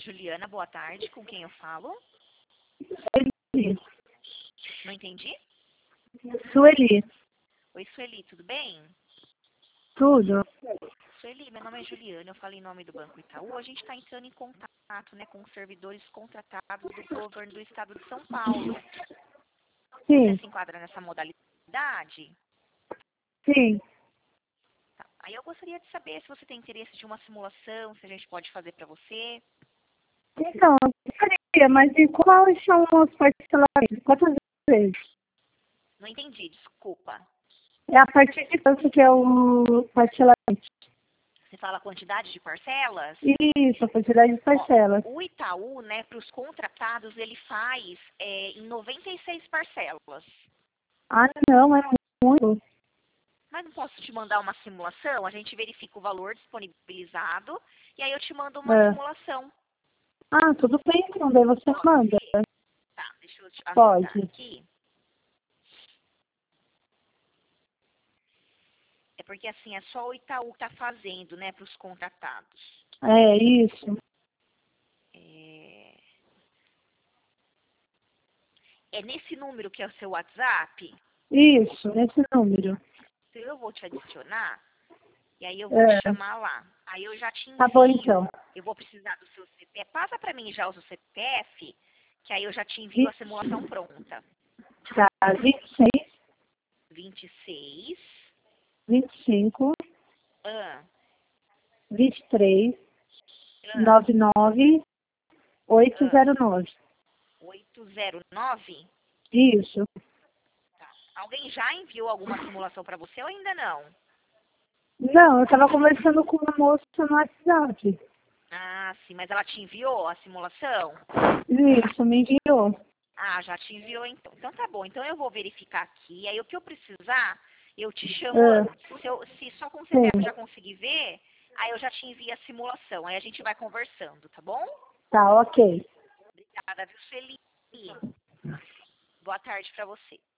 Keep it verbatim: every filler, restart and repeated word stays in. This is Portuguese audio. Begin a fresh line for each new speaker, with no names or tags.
Juliana, boa tarde. Com quem eu falo?
Sueli.
Não entendi?
Sueli.
Oi, Sueli, tudo bem?
Tudo.
Sueli, meu nome é Juliana, eu falo em nome do Banco Itaú. A gente está entrando em contato, né, com os servidores contratados do governo do estado de São Paulo. Você
Sim,
se enquadra nessa modalidade?
sim.
Tá. Aí eu gostaria de saber se você tem interesse de uma simulação, se a gente pode fazer para você.
Então, eu gostaria, mas e quais são os parcelamentos? Quantas vezes?
Não entendi, desculpa.
É a partir de quanto que é o parcelamento?
Você fala a quantidade de parcelas?
Isso, a quantidade de
Ó,
parcelas.
o Itaú, né, para os contratados, ele faz é, em noventa e seis parcelas.
Ah, não, é muito.
Mas não posso te mandar uma simulação? A gente verifica o valor disponibilizado e aí eu te mando uma
É.
simulação.
Ah, tudo bem, então daí você
Pode
manda.
ser? Tá, deixa eu te anotar
Pode.
aqui. É porque assim, é só o Itaú que tá fazendo, né, para os contratados.
É isso.
É... é nesse número que é o seu WhatsApp?
Isso, nesse número.
Então eu vou te adicionar e aí eu vou te
É.
chamar lá. Aí eu já te
Tá bom,
envio,
então.
eu vou precisar do seu C P F. Passa para mim já o seu C P F, que aí eu já te envio a
vinte,
simulação pronta.
tá, vinte e seis,
vinte e seis,
vinte e cinco,
ah,
vinte e três,
ah,
noventa e nove,
ah,
oitocentos e nove.
oitocentos e nove.
Isso.
Tá. Alguém já enviou alguma simulação para você ou ainda não?
Não, eu estava conversando com uma moça no WhatsApp.
Ah, sim, mas ela te enviou a simulação?
Isso, me enviou.
Ah, já te enviou então. Então tá bom. Então eu vou verificar aqui. Aí o que eu precisar, eu te chamo
Ah,
antes. Se, eu- se só com o C P F eu
sim.
já conseguir ver, aí eu já te envio a simulação. Aí a gente vai conversando, tá bom?
Tá, ok.
Obrigada, viu, Felipe? Boa tarde para você.